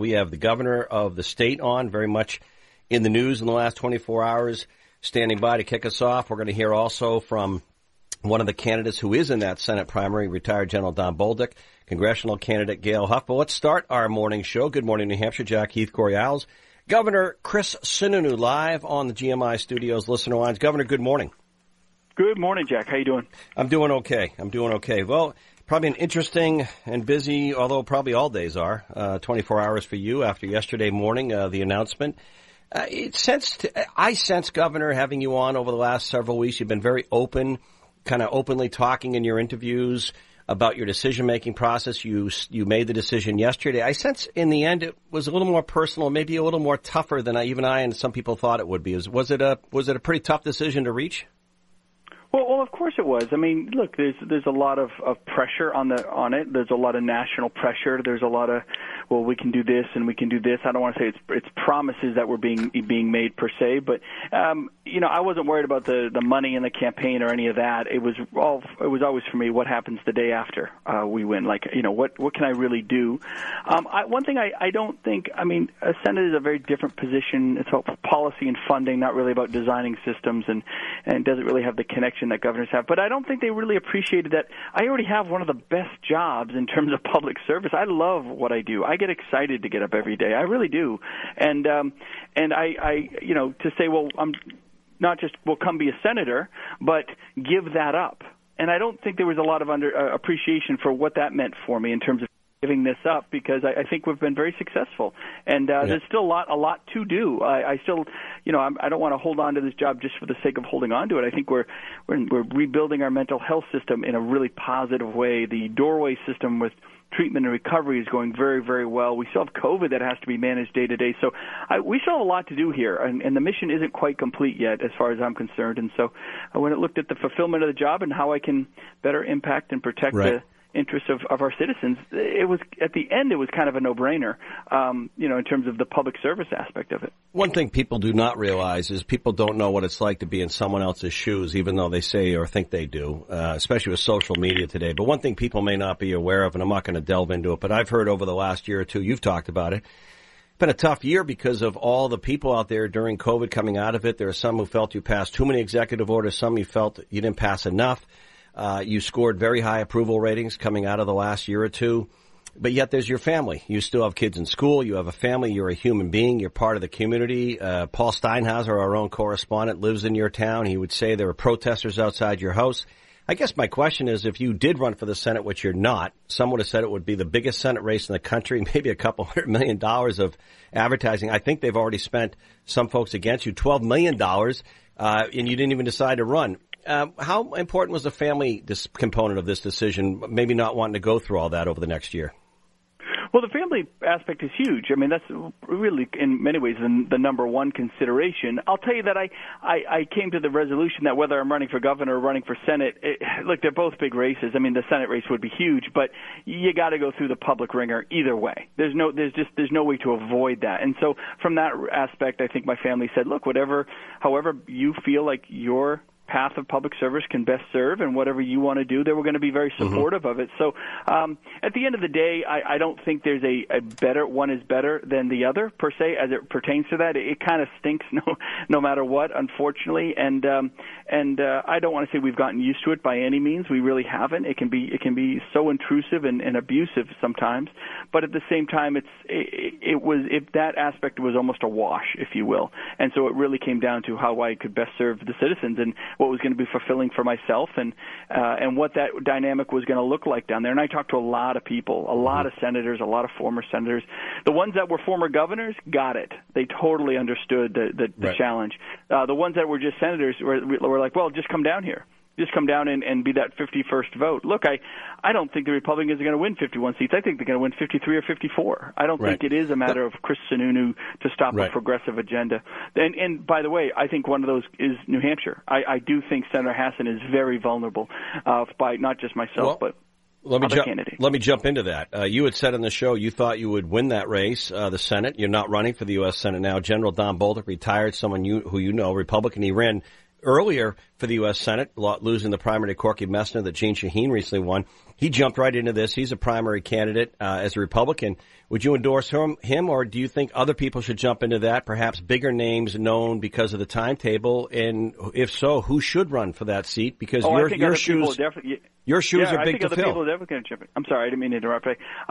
We have the governor of the state on, very much in the news in the last 24 hours, standing by to kick us off. We're going to hear also from one of the candidates who is in that Senate primary, retired General Don Bolduc, congressional candidate Gail Huff. But let's start our morning show. Good morning, New Hampshire. Jack Heath, Corey Isles. Governor Chris Sununu live on the GMI Studios listener lines. Governor, good morning. Good morning, Jack. How you doing? I'm doing okay. Well, probably an interesting and busy, although probably all days are, 24 hours for you after yesterday morning, the announcement. I sense, Governor, having you on over the last several weeks, you've been very open, kind of openly talking in your interviews about your decision-making process. You made the decision yesterday. I sense in the end it was a little more personal, maybe a little more tougher than I and some people thought it would be. Was it a pretty tough decision to reach? Well, of course it was. I mean, look, there's a lot of pressure on it. There's a lot of national pressure. There's a lot of, well, we can do this and we can do this. I don't want to say it's promises that were being made per se, but I wasn't worried about the money in the campaign or any of that. It was always for me what happens the day after we win. Like, what can I really do? One thing I don't think. I mean, a Senate is a very different position. It's about policy and funding, not really about designing systems, and doesn't really have the connection that governors have. But I don't think they really appreciated that I already have one of the best jobs in terms of public service. I love what I do. I get excited to get up every day. I really do. And I to say, well, I'm not just, well, come be a senator, but give that up. And I don't think there was a lot of appreciation for what that meant for me in terms of giving this up, because I think we've been very successful, and there's still a lot to do. I still, I don't want to hold on to this job just for the sake of holding on to it. I think we're rebuilding our mental health system in a really positive way. The doorway system with treatment and recovery is going very, very well. We still have COVID that has to be managed day to day. So we still have a lot to do here, and the mission isn't quite complete yet as far as I'm concerned. And so when it looked at the fulfillment of the job and how I can better impact and protect the interests of our citizens, it was at the end it was kind of a no-brainer, in terms of the public service aspect of it. One thing people do not realize is people don't know what it's like to be in someone else's shoes, even though they say or think they do, especially with social media today. But one thing people may not be aware of, and I'm not going to delve into it, but I've heard over the last year or two, you've talked about it, it's been a tough year because of all the people out there during COVID coming out of it. There are some who felt you passed too many executive orders, some you felt you didn't pass enough. You scored very high approval ratings coming out of the last year or two, but yet there's your family. You still have kids in school. You have a family. You're a human being. You're part of the community. Paul Steinhauser, our own correspondent, lives in your town. He would say there were protesters outside your house. I guess my question is, if you did run for the Senate, which you're not, some would have said it would be the biggest Senate race in the country, maybe a couple $100 million of advertising. I think they've already spent, some folks against you, $12 million, and you didn't even decide to run. How important was the family component of this decision, maybe not wanting to go through all that over the next year? Well, the family aspect is huge. I mean, that's really, in many ways, the number one consideration. I'll tell you that I came to the resolution that whether I'm running for governor or running for Senate, look, they're both big races. I mean, the Senate race would be huge, but you got to go through the public ringer either way. There's no way to avoid that. And so from that aspect, I think my family said, look, however you feel like your path of public service can best serve, and whatever you want to do, they were going to be very supportive of it. So at the end of the day, I don't think there's a better one is better than the other per se as it pertains to that. It kind of stinks no matter what, unfortunately, and I don't want to say we've gotten used to it by any means. We really haven't. It can be so intrusive and abusive sometimes, but at the same time, that aspect was almost a wash, if you will, and so it really came down to how I could best serve the citizens and what was going to be fulfilling for myself, and what that dynamic was going to look like down there. And I talked to a lot of people, a lot of senators, a lot of former senators. The ones that were former governors got it. They totally understood the challenge. The ones that were just senators were like, well, just come down here. Just come down and be that 51st vote. Look, I don't think the Republicans are going to win 51 seats. I think they're going to win 53 or 54. I don't think it is a matter of Chris Sununu to stop a progressive agenda. And by the way, I think one of those is New Hampshire. I do think Senator Hassan is very vulnerable by not just myself, but let me jump into that. You had said on the show you thought you would win that race, the Senate. You're not running for the U.S. Senate now. General Don Bolduc, retired, someone who you know, Republican. He ran earlier for the U.S. Senate, losing the primary to Corky Messner that Jeanne Shaheen recently won. He jumped right into this. He's a primary candidate as a Republican. Would you endorse him, or do you think other people should jump into that, perhaps bigger names known because of the timetable? And if so, who should run for that seat? Because your shoes are big to fill. People are definitely going to jump in. I'm sorry, I didn't mean to interrupt.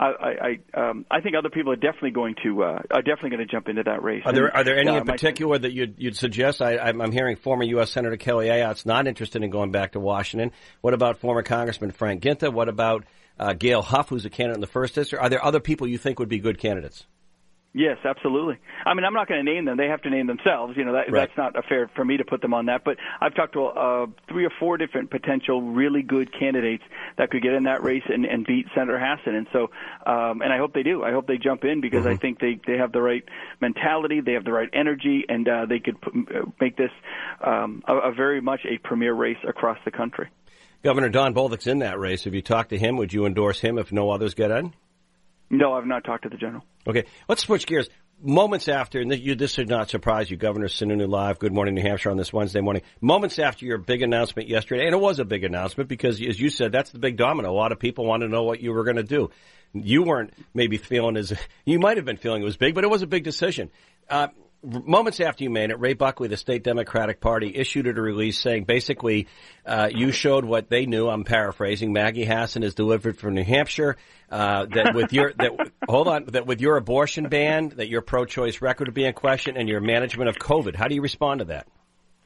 I think other people are definitely going to jump into that race. Are there any in particular that you'd suggest? I'm hearing former U.S. Senator Kelly Ayotte's not interested in going back to Washington. What about former Congressman Frank Ginta? What about Gail Huff, who's a candidate in the 1st District? Are there other people you think would be good candidates? Yes, absolutely. I mean, I'm not going to name them. They have to name themselves. That's not fair for me to put them on that. But I've talked to 3 or 4 different potential really good candidates that could get in that race and beat Senator Hassan. And so, and I hope they do. I hope they jump in because I think they have the right mentality, they have the right energy, and they could make this a very much a premier race across the country. Governor Don Bolduc's in that race. Have you talked to him? Would you endorse him if no others get in? No, I've not talked to the general. Okay, let's switch gears. Moments after, and this should not surprise you, Governor Sununu Live, Good Morning New Hampshire on this Wednesday morning. Moments after your big announcement yesterday, and it was a big announcement because, as you said, that's the big domino. A lot of people want to know what you were going to do. You weren't maybe feeling you might have been feeling it was big, but it was a big decision. Moments after you made it, Ray Buckley, the state Democratic Party, issued a release saying basically you showed what they knew. I'm paraphrasing. Maggie Hassan is delivered from New Hampshire. That with your abortion ban, that your pro-choice record would be in question, and your management of COVID. How do you respond to that?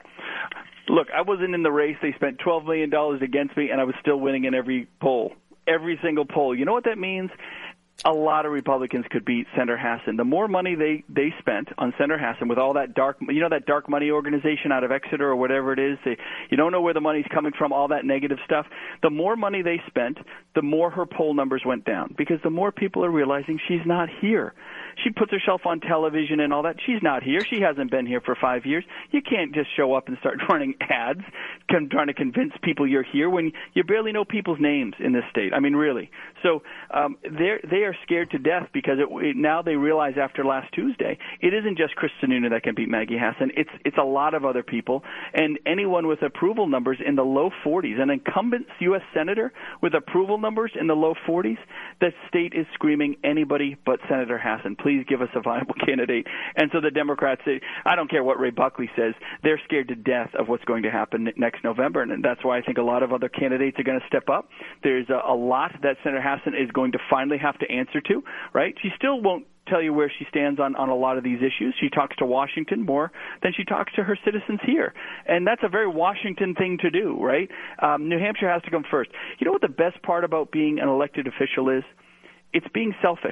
Look, I wasn't in the race. They spent $12 million against me, and I was still winning in every poll, every single poll. You know what that means? A lot of Republicans could beat Senator Hassan. The more money they spent on Senator Hassan with all that dark money organization out of Exeter or whatever it is, you don't know where the money's coming from, all that negative stuff. The more money they spent, the more her poll numbers went down because the more people are realizing she's not here. She puts herself on television and all that. She's not here. She hasn't been here for 5 years. You can't just show up and start running ads trying to convince people you're here when you barely know people's names in this state. I mean, really. So they are scared to death because now they realize after last Tuesday it isn't just Chris Sununu that can beat Maggie Hassan. It's a lot of other people, and anyone with approval numbers in the low 40s, an incumbent U.S. Senator with approval numbers in the low 40s, the state is screaming anybody but Senator Hassan. Please give us a viable candidate. And so the Democrats say, I don't care what Ray Buckley says, they're scared to death of what's going to happen next November, and that's why I think a lot of other candidates are going to step up. There's a lot that Senator Hassan is going to finally have to answer to, right? She still won't tell you where she stands on a lot of these issues. She talks to Washington more than she talks to her citizens here. And that's a very Washington thing to do, right? New Hampshire has to come first. You know what the best part about being an elected official is? It's being selfish.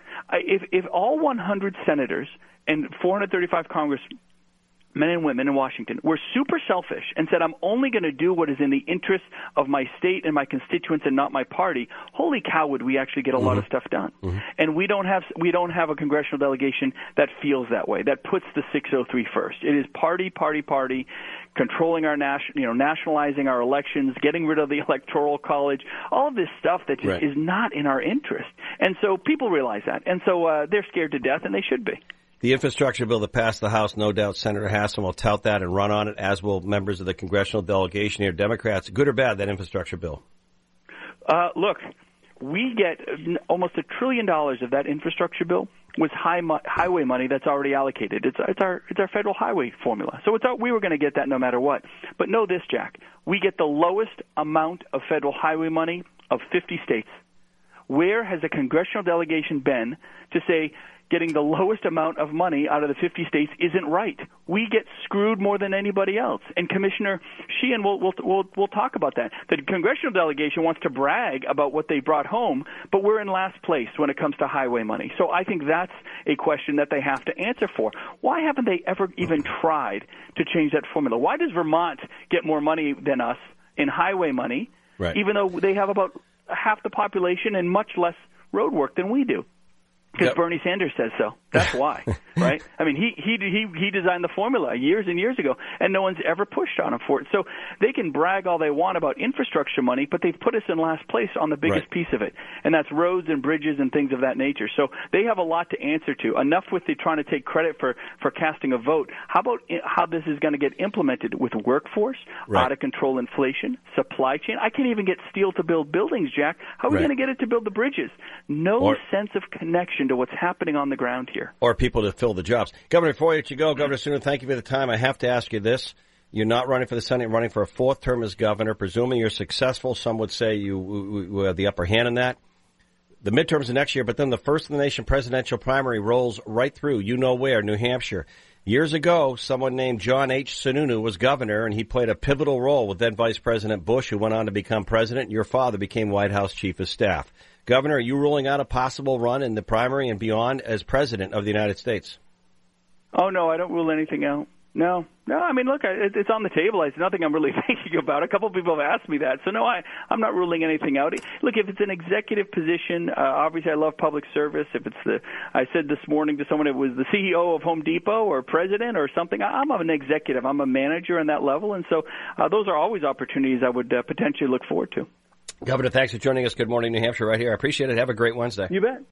If all 100 senators and 435 congressmen and women in Washington were super selfish and said, I'm only going to do what is in the interest of my state and my constituents and not my party, holy cow, would we actually get a lot of stuff done. And we don't have a congressional delegation that feels that way, that puts the 603 first. It is party, controlling our nationalizing our elections, getting rid of the Electoral College, all of this stuff that just is not in our interest. And so people realize that. And so they're scared to death, and they should be. The infrastructure bill that passed the House, no doubt Senator Hassan will tout that and run on it, as will members of the congressional delegation here. Democrats, good or bad, that infrastructure bill? Look, we get almost $1 trillion of that infrastructure bill was highway money that's already allocated. It's our federal highway formula. So we were going to get that no matter what. But know this, Jack. We get the lowest amount of federal highway money of 50 states. Where has a congressional delegation been to say getting the lowest amount of money out of the 50 states isn't right? We get screwed more than anybody else. And Commissioner Sheehan, we'll talk about that. The congressional delegation wants to brag about what they brought home, but we're in last place when it comes to highway money. So I think that's a question that they have to answer for. Why haven't they ever even tried to change that formula? Why does Vermont get more money than us in highway money, even though they have about half the population and much less road work than we do? Because Bernie Sanders says so. That's why, right? I mean, he designed the formula years and years ago, and no one's ever pushed on him for it. So they can brag all they want about infrastructure money, but they've put us in last place on the biggest piece of it, and that's roads and bridges and things of that nature. So they have a lot to answer to. Enough with the trying to take credit for casting a vote. How about how this is going to get implemented with workforce, out of control inflation, supply chain? I can't even get steel to build buildings, Jack. How are we going to get it to build the bridges? No sense of connection to what's happening on the ground here. Or people to fill the jobs. Governor, before I let you go, Governor Sununu, thank you for the time. I have to ask you this. You're not running for the Senate, you're running for a fourth term as governor. Presuming you're successful, some would say you have the upper hand in that. The midterms are next year, but then the first in the nation presidential primary rolls right through, you know where, New Hampshire. Years ago, someone named John H. Sununu was governor, and he played a pivotal role with then Vice President Bush, who went on to become president. Your father became White House Chief of Staff. Governor, are you ruling out a possible run in the primary and beyond as president of the United States? Oh, no, I don't rule anything out. No. I mean, look, it's on the table. It's nothing I'm really thinking about. A couple of people have asked me that. So, no, I'm not ruling anything out. Look, if it's an executive position, obviously I love public service. If it's I said this morning to someone it was the CEO of Home Depot or president or something, I'm an executive. I'm a manager on that level. And so those are always opportunities I would potentially look forward to. Governor, thanks for joining us. Good morning, New Hampshire, right here. I appreciate it. Have a great Wednesday. You bet.